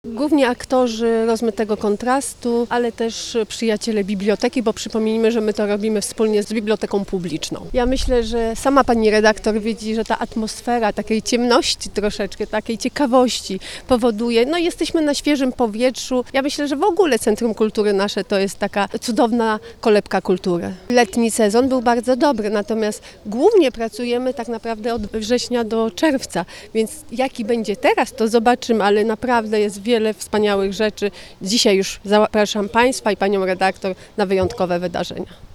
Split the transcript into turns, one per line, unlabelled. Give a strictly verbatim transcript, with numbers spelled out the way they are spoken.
Głównie aktorzy Rozmytego Kontrastu, ale też przyjaciele biblioteki, bo przypomnijmy, że my to robimy wspólnie z biblioteką publiczną. Ja myślę, że sama pani redaktor widzi, że ta atmosfera takiej ciemności troszeczkę, takiej ciekawości powoduje, no jesteśmy na świeżym powietrzu. Ja myślę, że w ogóle Centrum Kultury nasze to jest taka cudowna kolebka kultury. Letni sezon był bardzo dobry, natomiast głównie pracujemy tak naprawdę od września do czerwca, więc jaki będzie teraz, to zobaczymy, ale naprawdę jest wiele wspaniałych rzeczy. Dzisiaj już zapraszam Państwa i Panią redaktor na wyjątkowe wydarzenia.